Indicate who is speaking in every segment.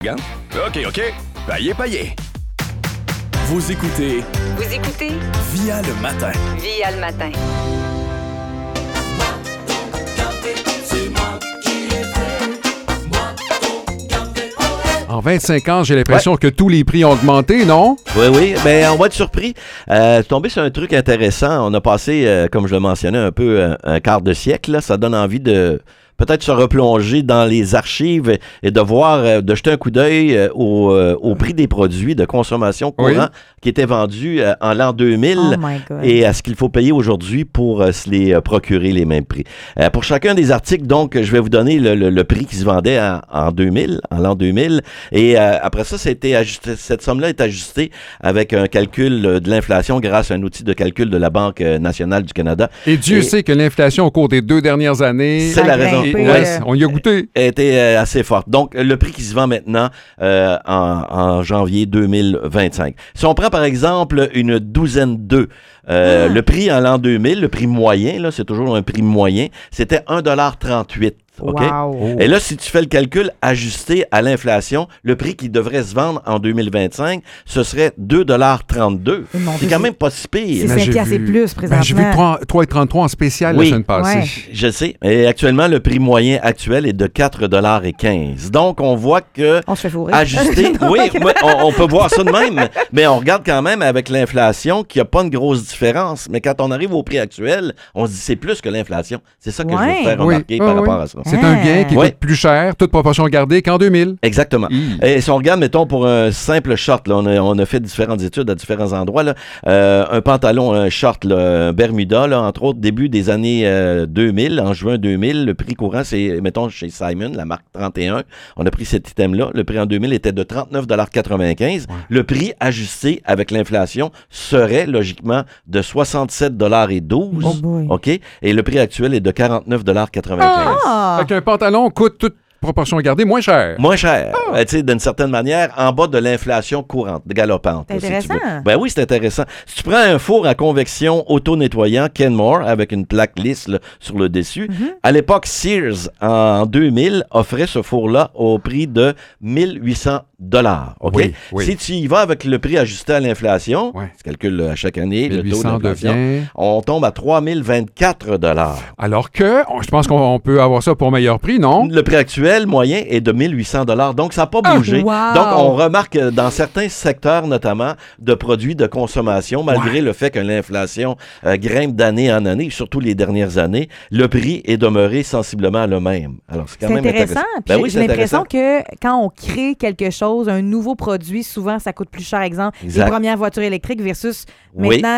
Speaker 1: OK. Payez.
Speaker 2: Vous écoutez
Speaker 1: Via le matin.
Speaker 3: Via le matin.
Speaker 4: En 25 ans, j'ai l'impression que tous les prix ont augmenté, non?
Speaker 5: Oui, mais on va être surpris. Tomber sur un truc intéressant. On a passé, comme je le mentionnais, un peu un quart de siècle. Là. Ça donne envie de peut-être se replonger dans les archives et de voir, de jeter un coup d'œil au prix des produits de consommation courant qui étaient vendus en l'an 2000 et à ce qu'il faut payer aujourd'hui pour se les procurer les mêmes prix. Pour chacun des articles, donc, je vais vous donner le prix qui se vendait en l'an 2000. Et après ça, cette somme-là est ajustée avec un calcul de l'inflation grâce à un outil de calcul de la Banque nationale du Canada.
Speaker 4: Et Dieu sait que l'inflation au cours des 2 dernières années...
Speaker 5: C'est la raison.
Speaker 4: On y a goûté.
Speaker 5: Était assez forte. Donc, le prix qui se vend maintenant en janvier 2025. Si on prend, par exemple, une douzaine d'œufs, le prix en l'an 2000, le prix moyen, là, c'est toujours un prix moyen, c'était 1,38 $. Okay?
Speaker 6: Wow.
Speaker 5: Et là, si tu fais le calcul ajusté à l'inflation, le prix qui devrait se vendre en 2025, ce serait 2,32 $. C'est quand même pas si pire.
Speaker 6: C'est 5 piastres et plus, présentement.
Speaker 4: J'ai vu 3,33 en spécial la semaine passée.
Speaker 6: Ouais.
Speaker 5: Je sais. Et actuellement, le prix moyen actuel est de 4,15 $. Donc, on voit que...
Speaker 6: On se fait fourrer.
Speaker 5: Ajusté, oui, on peut voir ça de même, mais on regarde quand même avec l'inflation qu'il n'y a pas une grosse différence. Mais quand on arrive au prix actuel, on se dit c'est plus que l'inflation. C'est ça que je veux vous faire remarquer par rapport à ça.
Speaker 4: C'est un bien qui coûte plus cher, toute proportion gardée, qu'en 2000.
Speaker 5: Exactement. Et si on regarde, mettons, pour un simple short, là, on a fait différentes études à différents endroits, là, un pantalon, un short, là, un Bermuda, là, entre autres, début des années 2000, en juin 2000, le prix courant, c'est, mettons, chez Simon, la marque 31, on a pris cet item-là, le prix en 2000 était de 39,95 $. Le prix ajusté avec l'inflation serait, logiquement, de 67,12 $. OK? Et le prix actuel est de 49,95 $.
Speaker 4: Fait qu'un pantalon coûte toute proportion gardée moins cher.
Speaker 5: Moins cher. Tu sais, d'une certaine manière, en bas de l'inflation courante, galopante.
Speaker 6: C'est intéressant.
Speaker 5: Ben oui, c'est intéressant. Si tu prends un four à convection auto-nettoyant Kenmore avec une plaque lisse là, sur le dessus, à l'époque, Sears, en 2000, offrait ce four-là au prix de 1800 $. OK?
Speaker 4: Oui.
Speaker 5: Si tu y vas avec le prix ajusté à l'inflation, tu calcules à chaque année le taux d'inflation, on tombe à 3024 $.
Speaker 4: Alors que, je pense qu'on peut avoir ça pour meilleur prix, non?
Speaker 5: Le prix actuel moyen est de 1800 $. Donc, ça n'a pas bougé. Donc, on remarque dans certains secteurs, notamment, de produits de consommation, malgré le fait que l'inflation grimpe d'année en année, surtout les dernières années, le prix est demeuré sensiblement le même. Alors, c'est quand même intéressant.
Speaker 6: Puis j'ai l'impression que quand on crée quelque chose, un nouveau produit, souvent, ça coûte plus cher. Exemple, les premières voitures électriques versus maintenant,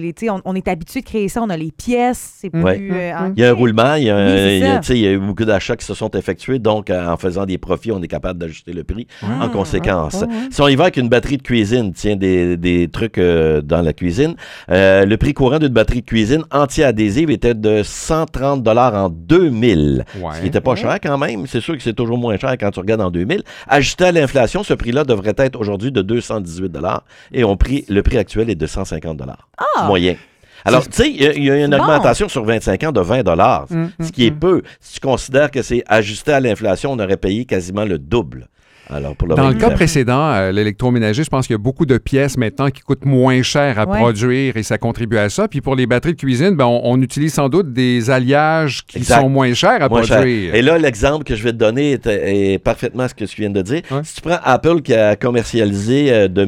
Speaker 6: on est habitué de créer ça. On a les pièces. C'est plus...
Speaker 5: il y a un roulement. Il y a eu beaucoup d'achats qui se sont effectués. Donc, en faisant des profits, on est capable d'ajuster le prix en conséquence. Si on y va avec une batterie de cuisine, des trucs dans la cuisine, le prix courant d'une batterie de cuisine anti-adhésive était de 130 $ en 2000. Ce qui n'était pas cher quand même. C'est sûr que c'est toujours moins cher quand tu regardes en 2000. Ajusté à l'inflation, ce prix-là devrait être aujourd'hui de 218 $ et le prix actuel est de 150 $ moyen. Alors, tu sais, il y a une augmentation sur 25 ans de 20 $, ce qui est peu. Si tu considères que c'est ajusté à l'inflation, on aurait payé quasiment le double. Alors, pour
Speaker 4: dans le cas précédent, l'électroménager, je pense qu'il y a beaucoup de pièces maintenant qui coûtent moins cher à produire et ça contribue à ça. Puis pour les batteries de cuisine, on utilise sans doute des alliages qui sont moins chers à produire.
Speaker 5: Et là, l'exemple que je vais te donner est parfaitement ce que tu viens de dire. Si tu prends Apple qui a commercialisé de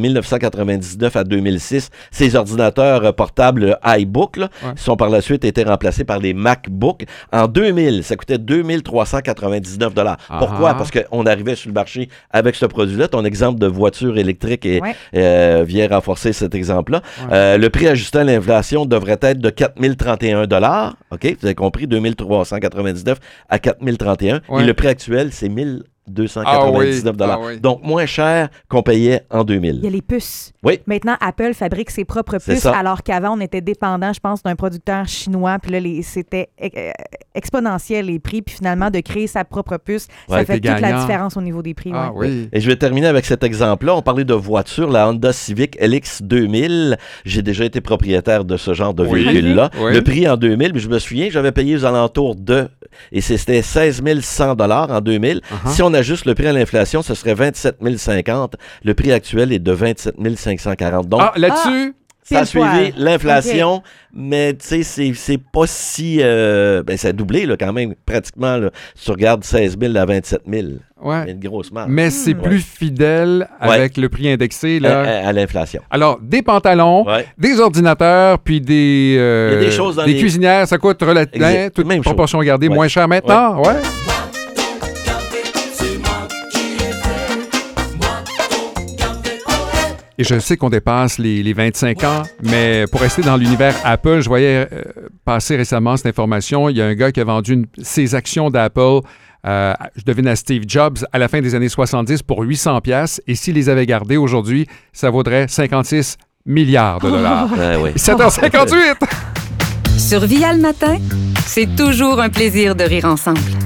Speaker 5: 1999 à 2006 ses ordinateurs portables iBook, qui sont par la suite été remplacés par des MacBook. En 2000, ça coûtait 2399 $. Pourquoi? Parce qu'on arrivait sur le marché avec ce produit-là. Ton exemple de voiture électrique vient renforcer cet exemple-là. Le prix ajusté à l'inflation devrait être de 4031 $. OK? Vous avez compris, 2399 à 4031 $. Et le prix actuel, c'est 1299 $. Donc, moins cher qu'on payait en 2000.
Speaker 6: Il y a les puces.
Speaker 5: Oui.
Speaker 6: Maintenant, Apple fabrique ses propres puces, alors qu'avant, on était dépendant, je pense, d'un producteur chinois. Puis là, c'était exponentiel, les prix. Puis finalement, de créer sa propre puce, ça fait toute la différence au niveau des prix.
Speaker 5: Et je vais terminer avec cet exemple-là. On parlait de voiture, la Honda Civic LX 2000. J'ai déjà été propriétaire de ce genre de véhicule-là. Le prix en 2000, je me souviens, j'avais payé aux alentours de Et c'était 16 100 $ en 2000. Si on ajuste le prix à l'inflation, ce serait 27 050. Le prix actuel est de 27 540. Donc,
Speaker 4: là-dessus...
Speaker 5: Ça a suivi l'inflation, mais tu sais, c'est pas si... ça a doublé là, quand même, pratiquement. Là, si tu regardes 16 000 à 27 000.
Speaker 4: Ouais.
Speaker 5: Il y a une grosse marge.
Speaker 4: Mais c'est plus fidèle avec le prix indexé. Là.
Speaker 5: À l'inflation.
Speaker 4: Alors, des pantalons, des ordinateurs, puis des,
Speaker 5: il y a des choses dans
Speaker 4: des cuisinières, ça coûte relativement, toute même proportion gardée, moins cher maintenant. Ouais. Et je sais qu'on dépasse les 25 ans, mais pour rester dans l'univers Apple, je voyais passer récemment cette information. Il y a un gars qui a vendu ses actions d'Apple, je devine à Steve Jobs, à la fin des années 70 pour 800$. Et s'il les avait gardées aujourd'hui, ça vaudrait 56 milliards de dollars. 7h58!
Speaker 3: Sur Via le matin, c'est toujours un plaisir de rire ensemble.